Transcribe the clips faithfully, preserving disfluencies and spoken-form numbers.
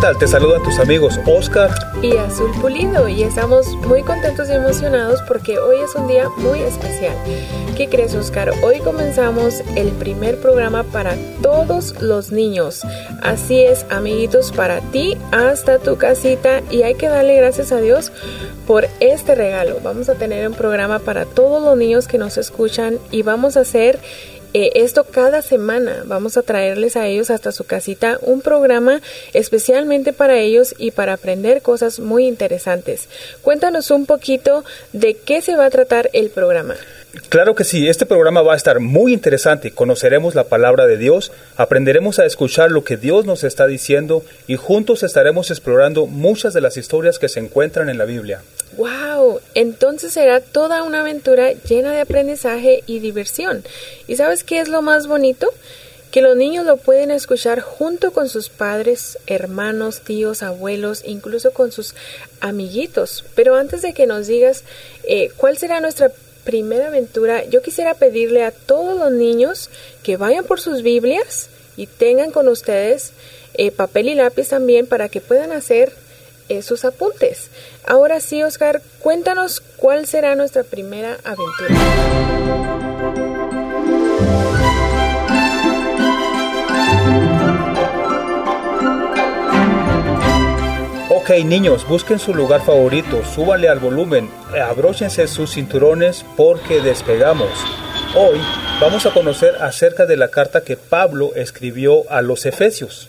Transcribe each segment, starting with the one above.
tal? Te saludan tus amigos Oscar y Azul Pulido, y estamos muy contentos y emocionados porque hoy es un día muy especial. ¿Qué crees, Oscar? Hoy comenzamos el primer programa para todos los niños. Así es, amiguitos, para ti hasta tu casita, y hay que darle gracias a Dios por este regalo. Vamos a tener un programa para todos los niños que nos escuchan, y vamos a hacer Eh, esto cada semana. Vamos a traerles a ellos hasta su casita un programa especialmente para ellos y para aprender cosas muy interesantes. Cuéntanos un poquito de qué se va a tratar el programa. Claro que sí, este programa va a estar muy interesante. Conoceremos la palabra de Dios, aprenderemos a escuchar lo que Dios nos está diciendo y juntos estaremos explorando muchas de las historias que se encuentran en la Biblia. ¡Wow! Entonces será toda una aventura llena de aprendizaje y diversión. ¿Y sabes qué es lo más bonito? Que los niños lo pueden escuchar junto con sus padres, hermanos, tíos, abuelos, incluso con sus amiguitos. Pero antes de que nos digas eh, cuál será nuestra primera aventura, yo quisiera pedirle a todos los niños que vayan por sus Biblias y tengan con ustedes eh, papel y lápiz también para que puedan hacer eh, sus apuntes. Ahora sí, Oscar, cuéntanos cuál será nuestra primera aventura. Ok, niños, busquen su lugar favorito, súbanle al volumen, abróchense sus cinturones porque despegamos. Hoy vamos a conocer acerca de la carta que Pablo escribió a los Efesios.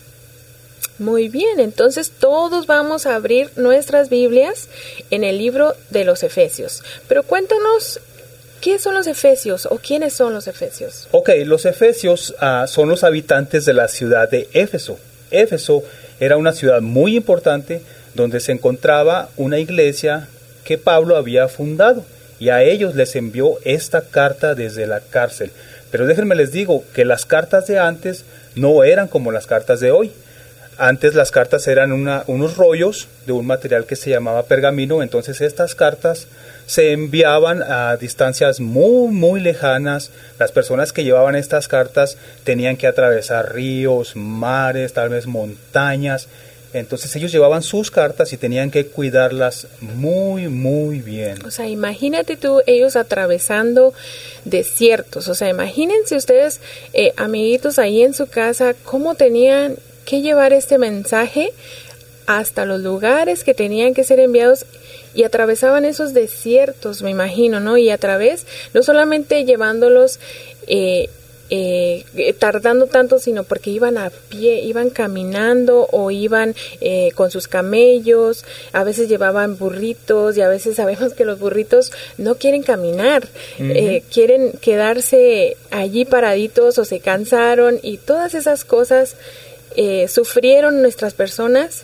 Muy bien, entonces todos vamos a abrir nuestras Biblias en el libro de los Efesios. Pero cuéntanos, ¿qué son los Efesios o quiénes son los Efesios? Ok, los Efesios uh, son los habitantes de la ciudad de Éfeso. Éfeso era una ciudad muy importante donde se encontraba una iglesia que Pablo había fundado, y a ellos les envió esta carta desde la cárcel. Pero déjenme les digo que las cartas de antes no eran como las cartas de hoy. Antes las cartas eran una, unos rollos de un material que se llamaba pergamino, entonces estas cartas se enviaban a distancias muy, muy lejanas. Las personas que llevaban estas cartas tenían que atravesar ríos, mares, tal vez montañas. Entonces ellos llevaban sus cartas y tenían que cuidarlas muy, muy bien. O sea, imagínate tú, ellos atravesando desiertos. O sea, imagínense ustedes, eh, amiguitos, ahí en su casa, cómo tenían que llevar este mensaje hasta los lugares que tenían que ser enviados, y atravesaban esos desiertos, me imagino, ¿no? Y a través, no solamente llevándolos eh, eh, tardando tanto, sino porque iban a pie, iban caminando o iban eh, con sus camellos, a veces llevaban burritos, y a veces sabemos que los burritos no quieren caminar, uh-huh. eh, quieren quedarse allí paraditos o se cansaron, y todas esas cosas Eh, sufrieron nuestras personas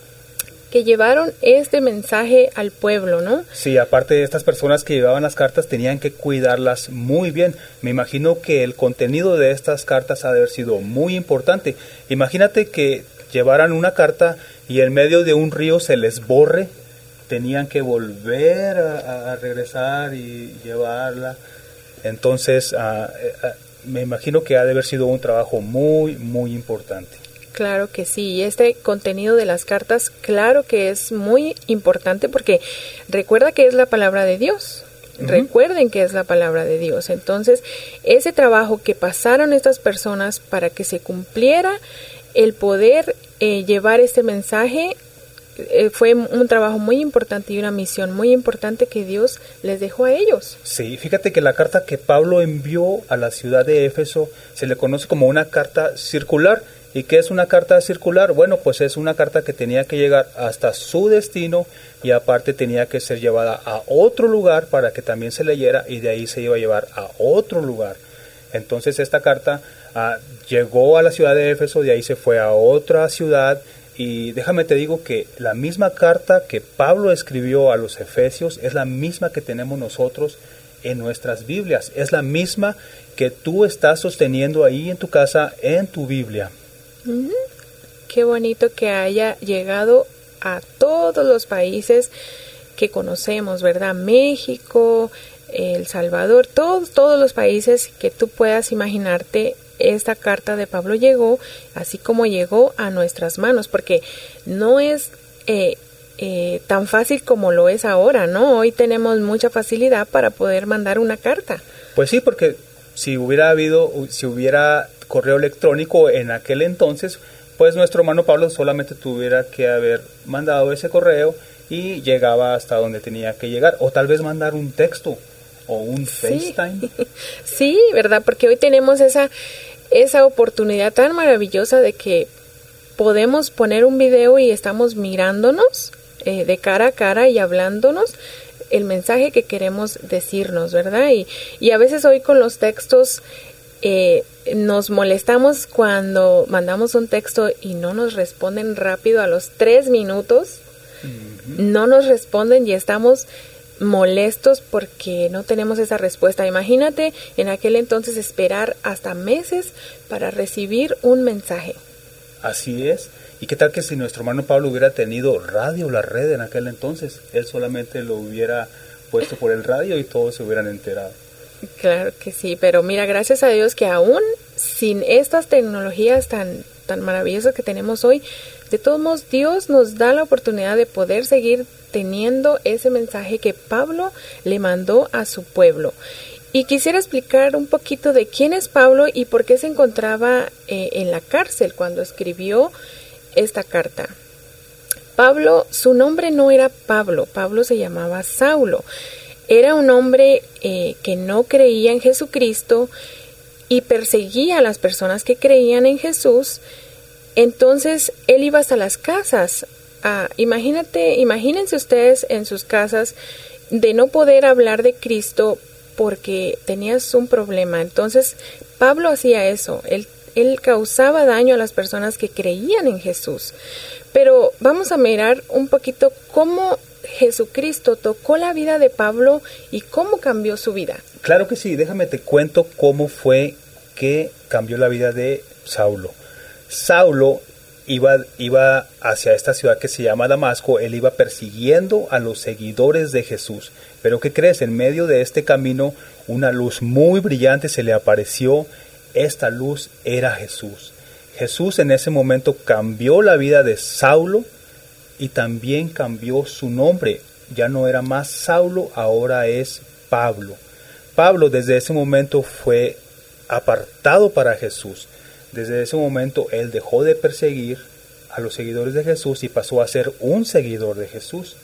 que llevaron este mensaje al pueblo, ¿no? Sí, aparte de estas personas que llevaban las cartas tenían que cuidarlas muy bien. Me imagino que el contenido de estas cartas ha de haber sido muy importante. Imagínate que llevaran una carta y en medio de un río se les borre, tenían que volver a, a regresar y llevarla. Entonces, uh, uh, me imagino que ha de haber sido un trabajo muy, muy importante. Claro que sí, y este contenido de las cartas, claro que es muy importante, porque recuerda que es la palabra de Dios. Uh-huh. Recuerden que es la palabra de Dios. Entonces, ese trabajo que pasaron estas personas para que se cumpliera el poder eh, llevar este mensaje, eh, fue un trabajo muy importante y una misión muy importante que Dios les dejó a ellos. Sí, fíjate que la carta que Pablo envió a la ciudad de Éfeso se le conoce como una carta circular. ¿Y qué es una carta circular? Bueno, pues es una carta que tenía que llegar hasta su destino, y aparte tenía que ser llevada a otro lugar para que también se leyera, y de ahí se iba a llevar a otro lugar. Entonces esta carta uh, llegó a la ciudad de Éfeso, de ahí se fue a otra ciudad, y déjame te digo que la misma carta que Pablo escribió a los Efesios es la misma que tenemos nosotros en nuestras Biblias. Es la misma que tú estás sosteniendo ahí en tu casa, en tu Biblia. Mm-hmm. Qué bonito que haya llegado a todos los países que conocemos, ¿verdad? México, El Salvador, todos, todos los países que tú puedas imaginarte, esta carta de Pablo llegó, así como llegó a nuestras manos, porque no es eh, eh, tan fácil como lo es ahora, ¿no? Hoy tenemos mucha facilidad para poder mandar una carta. Pues sí, porque si hubiera habido, si hubiera correo electrónico en aquel entonces, pues nuestro hermano Pablo solamente tuviera que haber mandado ese correo y llegaba hasta donde tenía que llegar, o tal vez mandar un texto o un Sí. FaceTime. Sí, ¿verdad? Porque hoy tenemos esa, esa oportunidad tan maravillosa de que podemos poner un video y estamos mirándonos eh, de cara a cara y hablándonos el mensaje que queremos decirnos, ¿verdad? Y, y a veces hoy con los textos eh, nos molestamos cuando mandamos un texto y no nos responden rápido a los tres minutos, uh-huh. no nos responden y estamos molestos porque no tenemos esa respuesta. Imagínate en aquel entonces esperar hasta meses para recibir un mensaje. Así es. ¿Y qué tal que si nuestro hermano Pablo hubiera tenido radio, la red en aquel entonces? Él solamente lo hubiera puesto por el radio y todos se hubieran enterado. Claro que sí, pero mira, gracias a Dios que aún sin estas tecnologías tan, tan maravillosas que tenemos hoy, de todos modos Dios nos da la oportunidad de poder seguir teniendo ese mensaje que Pablo le mandó a su pueblo. Y quisiera explicar un poquito de quién es Pablo y por qué se encontraba eh, en la cárcel cuando escribió esta carta. Pablo, su nombre no era Pablo, Pablo se llamaba Saulo. Era un hombre eh, que no creía en Jesucristo y perseguía a las personas que creían en Jesús. Entonces él iba hasta las casas. Ah, imagínate, imagínense ustedes en sus casas de no poder hablar de Cristo porque tenías un problema. Entonces Pablo hacía eso. Él, él causaba daño a las personas que creían en Jesús. Pero vamos a mirar un poquito cómo Jesucristo tocó la vida de Pablo y cómo cambió su vida. Claro que sí, déjame te cuento cómo fue que cambió la vida de Saulo. Saulo iba, iba hacia esta ciudad que se llama Damasco, él iba persiguiendo a los seguidores de Jesús. Pero ¿qué crees? En medio de este camino una luz muy brillante se le apareció. Esta luz era Jesús. Jesús en ese momento cambió la vida de Saulo y también cambió su nombre. Ya no era más Saulo, ahora es Pablo. Pablo desde ese momento fue apartado para Jesús. Desde ese momento él dejó de perseguir a los seguidores de Jesús y pasó a ser un seguidor de Jesús.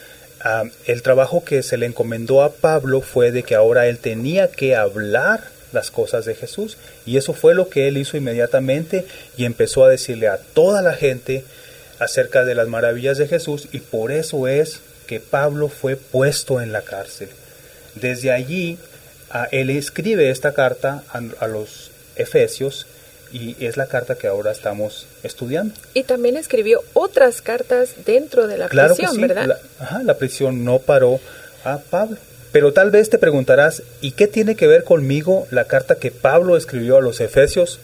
Uh, el trabajo que se le encomendó a Pablo fue de que ahora él tenía que hablar las cosas de Jesús, y eso fue lo que él hizo inmediatamente y empezó a decirle a toda la gente acerca de las maravillas de Jesús, y por eso es que Pablo fue puesto en la cárcel. Desde allí uh, él escribe esta carta a, a los Efesios, y es la carta que ahora estamos estudiando. Y también escribió otras cartas dentro de la claro prisión, que sí, ¿verdad? La, ajá, la prisión no paró a Pablo. Pero tal vez te preguntarás, ¿y qué tiene que ver conmigo la carta que Pablo escribió a los Efesios?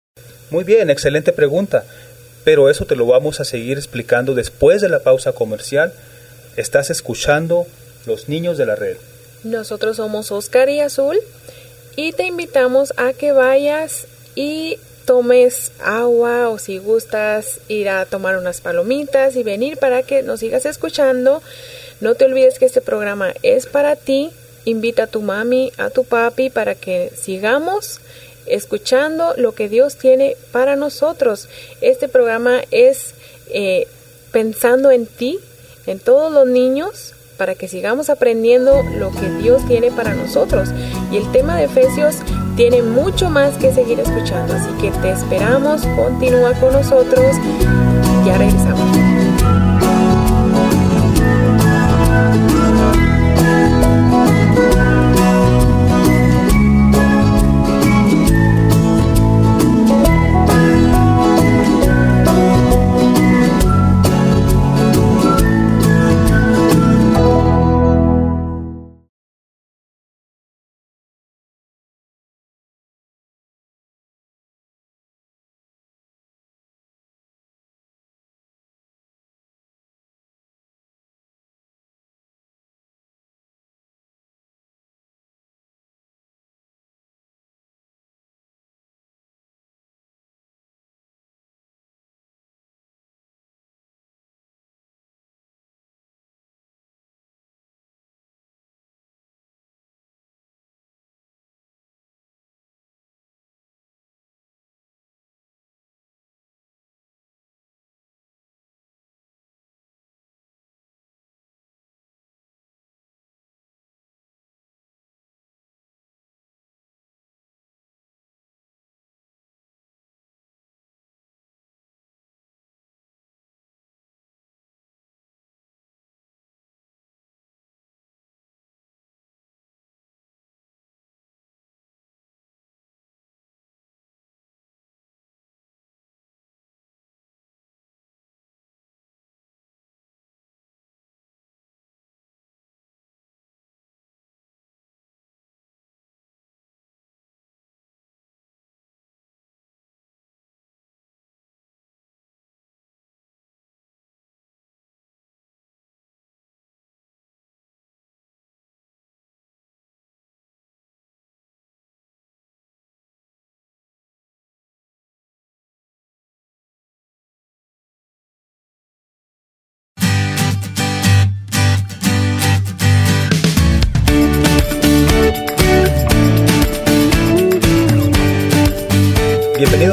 Muy bien, excelente pregunta. Pero eso te lo vamos a seguir explicando después de la pausa comercial. Estás escuchando Los Niños de la Red. Nosotros somos Oscar y Azul y te invitamos a que vayas y tomes agua, o si gustas ir a tomar unas palomitas y venir para que nos sigas escuchando. No te olvides que este programa es para ti. Invita a tu mami, a tu papi para que sigamos escuchando lo que Dios tiene para nosotros. Este programa es eh, pensando en ti, en todos los niños, para que sigamos aprendiendo lo que Dios tiene para nosotros. Y el tema de Efesios tiene mucho más que seguir escuchando, así que te esperamos, continúa con nosotros, ya regresamos.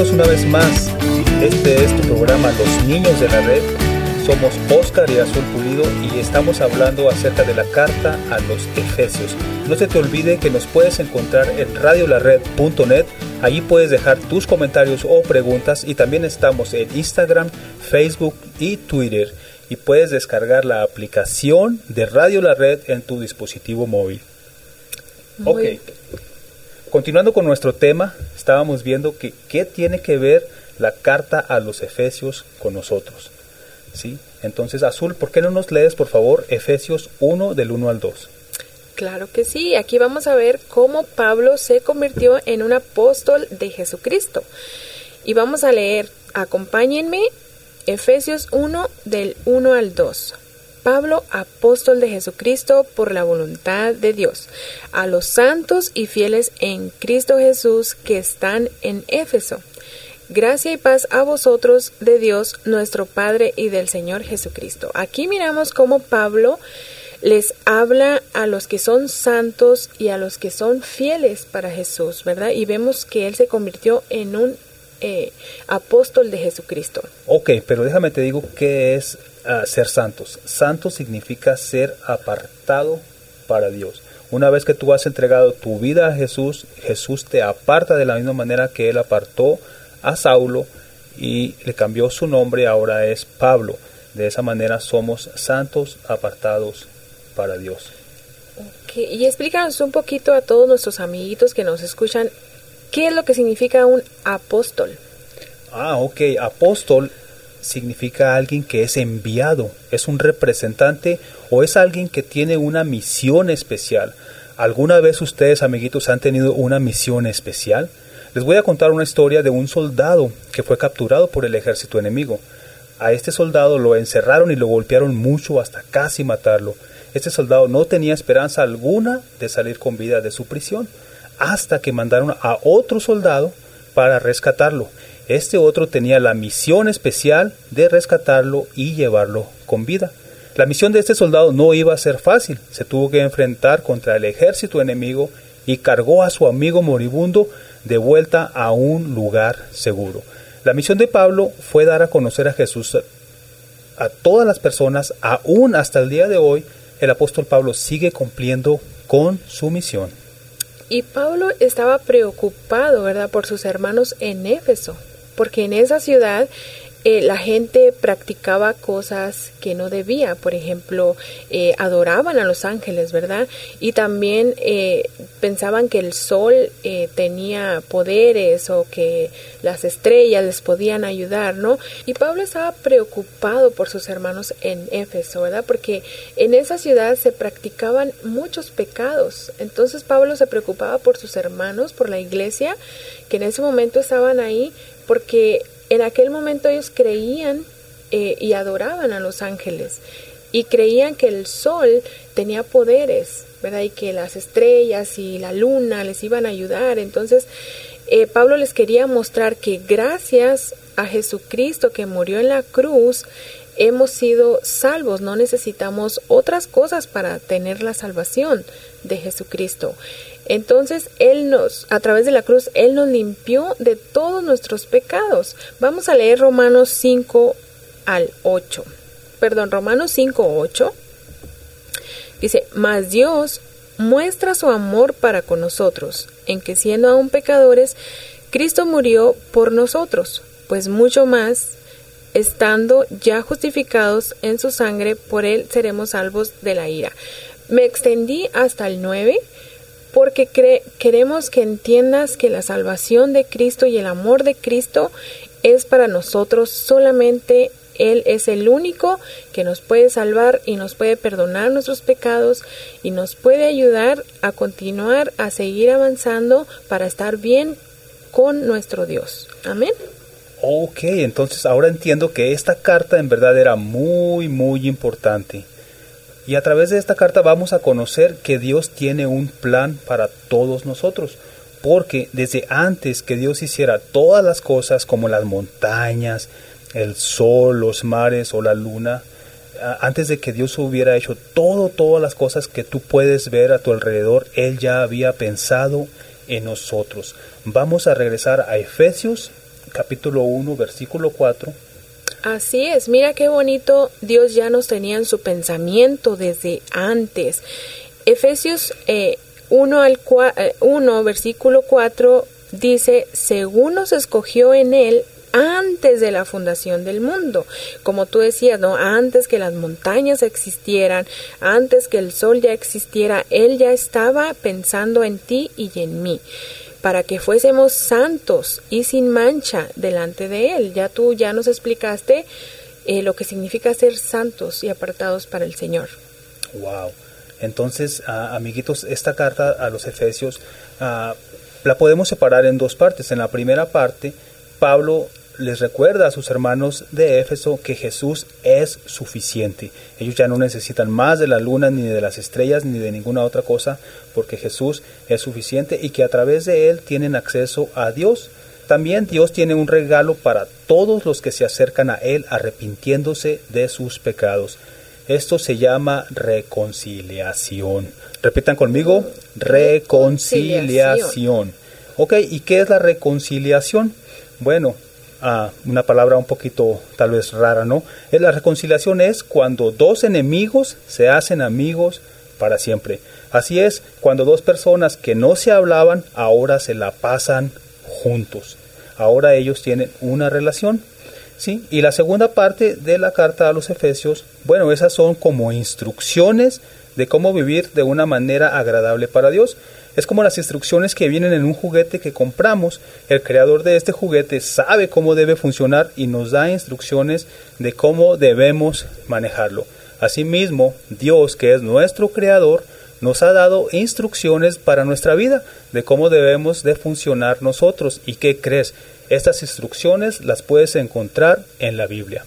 acompañarnos una vez más. Este es tu programa Los Niños de la Red. Somos Oscar y Azul Pulido y estamos hablando acerca de la carta a los Efesios. No se te olvide que nos puedes encontrar en radio la red punto net. Allí puedes dejar tus comentarios o preguntas y también estamos en Instagram, Facebook y Twitter. Y puedes descargar la aplicación de Radio La Red en tu dispositivo móvil. Muy ok. Continuando con nuestro tema, estábamos viendo que qué tiene que ver la carta a los Efesios con nosotros. ¿Sí? Entonces, Azul, ¿por qué no nos lees, por favor, Efesios uno del uno al dos? Claro que sí. Aquí vamos a ver cómo Pablo se convirtió en un apóstol de Jesucristo. Y vamos a leer, acompáñenme, Efesios uno del uno al dos. Pablo, apóstol de Jesucristo por la voluntad de Dios, a los santos y fieles en Cristo Jesús que están en Éfeso. Gracia y paz a vosotros de Dios nuestro Padre y del Señor Jesucristo. Aquí miramos cómo Pablo les habla a los que son santos y a los que son fieles para Jesús, ¿verdad? Y vemos que él se convirtió en un eh, apóstol de Jesucristo. Ok, pero déjame te digo qué es uh, ser santos. Santo significa ser apartado para Dios. Una vez que tú has entregado tu vida a Jesús, Jesús te aparta de la misma manera que él apartó a Saulo y le cambió su nombre, ahora es Pablo. De esa manera somos santos apartados para Dios. Okay. Y explícanos un poquito a todos nuestros amiguitos que nos escuchan, ¿qué es lo que significa un apóstol? Ah, ok, apóstol significa alguien que es enviado, es un representante o es alguien que tiene una misión especial. ¿Alguna vez ustedes, amiguitos, han tenido una misión especial? Les voy a contar una historia de un soldado que fue capturado por el ejército enemigo. A este soldado lo encerraron y lo golpearon mucho hasta casi matarlo. Este soldado no tenía esperanza alguna de salir con vida de su prisión, hasta que mandaron a otro soldado para rescatarlo. Este otro tenía la misión especial de rescatarlo y llevarlo con vida. La misión de este soldado no iba a ser fácil. Se tuvo que enfrentar contra el ejército enemigo y cargó a su amigo moribundo de vuelta a un lugar seguro. La misión de Pablo fue dar a conocer a Jesús a todas las personas. Aún hasta el día de hoy, el apóstol Pablo sigue cumpliendo con su misión. Y Pablo estaba preocupado, ¿verdad?, por sus hermanos en Éfeso, porque en esa ciudad Eh, la gente practicaba cosas que no debía. Por ejemplo, eh, adoraban a los ángeles, ¿verdad? Y también eh, pensaban que el sol eh, tenía poderes o que las estrellas les podían ayudar, ¿no? Y Pablo estaba preocupado por sus hermanos en Éfeso, ¿verdad? Porque en esa ciudad se practicaban muchos pecados. Entonces Pablo se preocupaba por sus hermanos, por la iglesia, que en ese momento estaban ahí, porque en aquel momento ellos creían eh, y adoraban a los ángeles y creían que el sol tenía poderes, ¿verdad? Y que las estrellas y la luna les iban a ayudar. Entonces, eh, Pablo les quería mostrar que gracias a Jesucristo que murió en la cruz, hemos sido salvos. No necesitamos otras cosas para tener la salvación de Jesucristo. Entonces, Él nos, a través de la cruz, Él nos limpió de todos nuestros pecados. Vamos a leer Romanos cinco al ocho. Perdón, Romanos cinco, ocho. Dice, mas Dios muestra su amor para con nosotros, en que siendo aún pecadores, Cristo murió por nosotros, pues mucho más, estando ya justificados en su sangre, por Él seremos salvos de la ira. Me extendí hasta el nueve, porque cre- queremos que entiendas que la salvación de Cristo y el amor de Cristo es para nosotros. Solamente Él es el único que nos puede salvar y nos puede perdonar nuestros pecados y nos puede ayudar a continuar, a seguir avanzando para estar bien con nuestro Dios. Amén. Ok, entonces ahora entiendo que esta carta en verdad era muy, muy importante. Y a través de esta carta vamos a conocer que Dios tiene un plan para todos nosotros. Porque desde antes que Dios hiciera todas las cosas como las montañas, el sol, los mares o la luna, antes de que Dios hubiera hecho todo, todas las cosas que tú puedes ver a tu alrededor, Él ya había pensado en nosotros. Vamos a regresar a Efesios capítulo uno, versículo cuatro. Así es, mira qué bonito, Dios ya nos tenía en su pensamiento desde antes. Efesios eh, uno, al uno, versículo cuatro dice, según nos escogió en Él antes de la fundación del mundo. Como tú decías, ¿no? Antes que las montañas existieran, antes que el sol ya existiera, Él ya estaba pensando en ti y en mí, para que fuésemos santos y sin mancha delante de Él. Ya tú ya nos explicaste eh, lo que significa ser santos y apartados para el Señor. Wow. Entonces, uh, amiguitos, esta carta a los Efesios uh, la podemos separar en dos partes. En la primera parte, Pablo les recuerda a sus hermanos de Éfeso que Jesús es suficiente. Ellos ya no necesitan más de la luna, ni de las estrellas, ni de ninguna otra cosa, porque Jesús es suficiente y que a través de Él tienen acceso a Dios. También Dios tiene un regalo para todos los que se acercan a Él arrepintiéndose de sus pecados. Esto se llama reconciliación. Repitan conmigo, reconciliación. Ok, ¿y qué es la reconciliación? Bueno, ah, una palabra un poquito tal vez rara, ¿no? La reconciliación es cuando dos enemigos se hacen amigos para siempre. Así es, cuando dos personas que no se hablaban, ahora se la pasan juntos. Ahora ellos tienen una relación. ¿Sí? Y la segunda parte de la carta a los Efesios, bueno, esas son como instrucciones de cómo vivir de una manera agradable para Dios. Es como las instrucciones que vienen en un juguete que compramos. El creador de este juguete sabe cómo debe funcionar y nos da instrucciones de cómo debemos manejarlo. Asimismo, Dios, que es nuestro creador, nos ha dado instrucciones para nuestra vida de cómo debemos de funcionar nosotros. ¿Y qué crees? Estas instrucciones las puedes encontrar en la Biblia.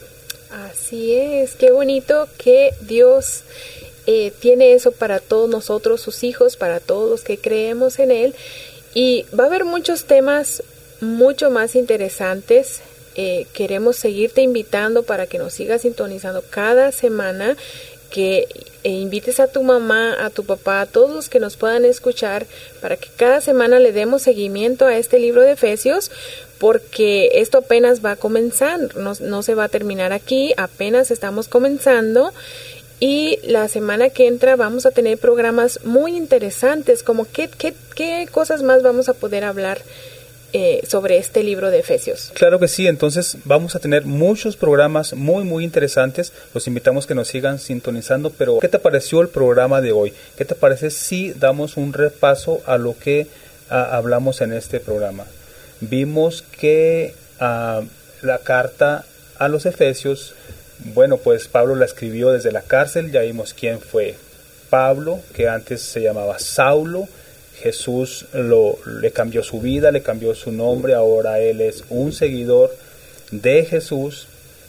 Así es, qué bonito que Dios eh, tiene eso para todos nosotros, sus hijos, para todos los que creemos en Él. Y va a haber muchos temas mucho más interesantes. Eh, queremos seguirte invitando para que nos sigas sintonizando cada semana, que eh, invites a tu mamá, a tu papá, a todos los que nos puedan escuchar, para que cada semana le demos seguimiento a este libro de Efesios, porque esto apenas va a comenzar, no, no se va a terminar aquí, apenas estamos comenzando, y la semana que entra vamos a tener programas muy interesantes, como qué, qué, qué cosas más vamos a poder hablar Eh, sobre este libro de Efesios. Claro que sí, entonces vamos a tener muchos programas muy muy interesantes, los invitamos que nos sigan sintonizando, pero ¿qué te pareció el programa de hoy? ¿Qué te parece si damos un repaso a lo que uh, hablamos en este programa? Vimos que uh, la carta a los Efesios, bueno, pues Pablo la escribió desde la cárcel, ya vimos quién fue Pablo, que antes se llamaba Saulo. Jesús lo, le cambió su vida, le cambió su nombre, ahora él es un seguidor de Jesús.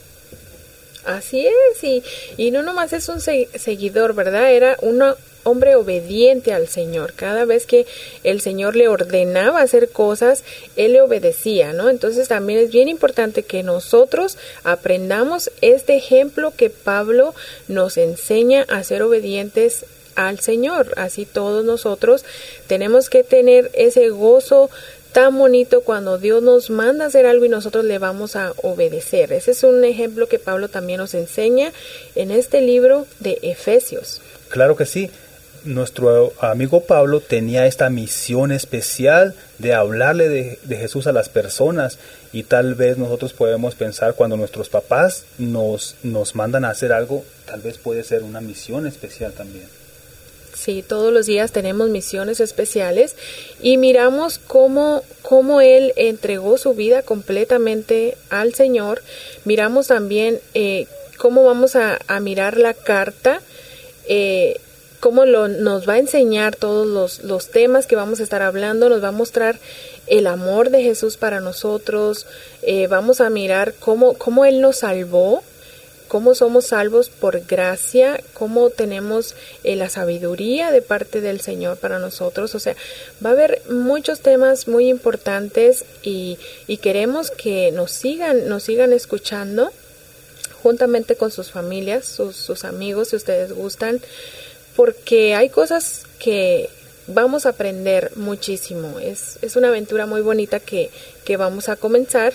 Así es, y, y no nomás es un se- seguidor, ¿verdad? Era un hombre obediente al Señor. Cada vez que el Señor le ordenaba hacer cosas, él le obedecía, ¿no? Entonces también es bien importante que nosotros aprendamos este ejemplo que Pablo nos enseña a ser obedientes al Señor. Así todos nosotros tenemos que tener ese gozo tan bonito cuando Dios nos manda a hacer algo y nosotros le vamos a obedecer. Ese es un ejemplo que Pablo también nos enseña en este libro de Efesios. Claro que sí. Nuestro amigo Pablo tenía esta misión especial de hablarle de, de Jesús a las personas, y tal vez nosotros podemos pensar cuando nuestros papás nos, nos mandan a hacer algo, tal vez puede ser una misión especial también. Sí, todos los días tenemos misiones especiales y miramos cómo, cómo Él entregó su vida completamente al Señor. Miramos también eh, cómo vamos a, a mirar la carta, eh, cómo lo, nos va a enseñar todos los, los temas que vamos a estar hablando, nos va a mostrar el amor de Jesús para nosotros, eh, vamos a mirar cómo, cómo Él nos salvó, cómo somos salvos por gracia, cómo tenemos eh, la sabiduría de parte del Señor para nosotros. O sea, va a haber muchos temas muy importantes y, y queremos que nos sigan, nos sigan escuchando juntamente con sus familias, sus, sus amigos, si ustedes gustan, porque hay cosas que vamos a aprender muchísimo. Es, es una aventura muy bonita que, que vamos a comenzar,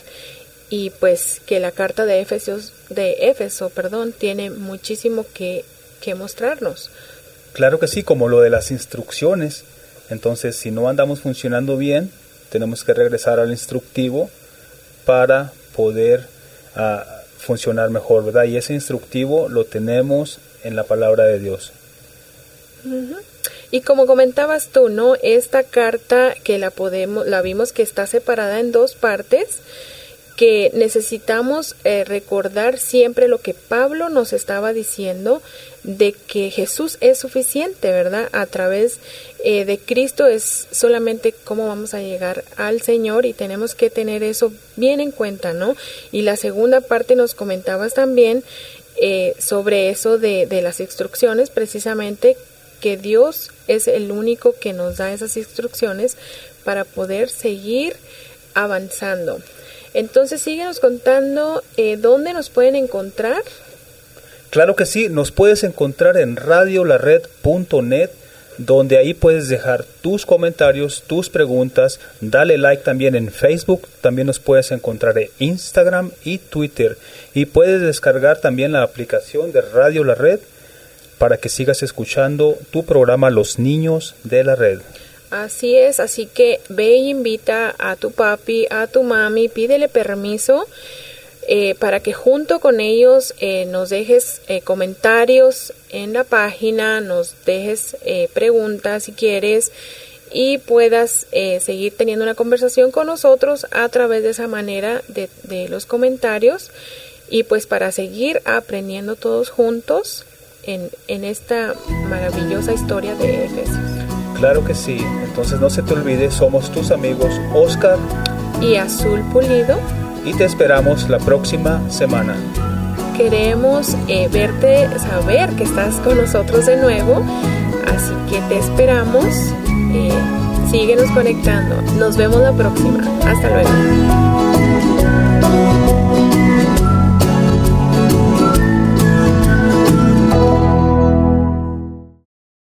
y pues que la carta de Efesios, de Éfeso, perdón, tiene muchísimo que, que mostrarnos. Claro que sí, como lo de las instrucciones. Entonces, si no andamos funcionando bien, tenemos que regresar al instructivo para poder uh, funcionar mejor, ¿verdad? Y ese instructivo lo tenemos en la palabra de Dios. Uh-huh. Y como comentabas tú, ¿no? Esta carta que la podemos, la vimos que está separada en dos partes, que necesitamos eh, recordar siempre lo que Pablo nos estaba diciendo, de que Jesús es suficiente, ¿verdad? A través eh, de Cristo es solamente cómo vamos a llegar al Señor, y tenemos que tener eso bien en cuenta, ¿no? Y la segunda parte nos comentabas también eh, sobre eso de, de las instrucciones, precisamente que Dios es el único que nos da esas instrucciones para poder seguir avanzando. Entonces, síguenos contando eh, dónde nos pueden encontrar. Claro que sí, nos puedes encontrar en radio la red punto net, donde ahí puedes dejar tus comentarios, tus preguntas. Dale like también en Facebook, también nos puedes encontrar en Instagram y Twitter. Y puedes descargar también la aplicación de Radio La Red para que sigas escuchando tu programa Los Niños de la Red. Así es, así que ve e invita a tu papi, a tu mami, pídele permiso eh, para que junto con ellos eh, nos dejes eh, comentarios en la página, nos dejes eh, preguntas si quieres, y puedas eh, seguir teniendo una conversación con nosotros a través de esa manera de, de los comentarios, y pues para seguir aprendiendo todos juntos en, en esta maravillosa historia de Efesios. Claro que sí, entonces no se te olvide, somos tus amigos Oscar y Azul Pulido, y te esperamos la próxima semana. Queremos eh, verte, saber que estás con nosotros de nuevo, así que te esperamos, eh, síguenos conectando, nos vemos la próxima, hasta luego.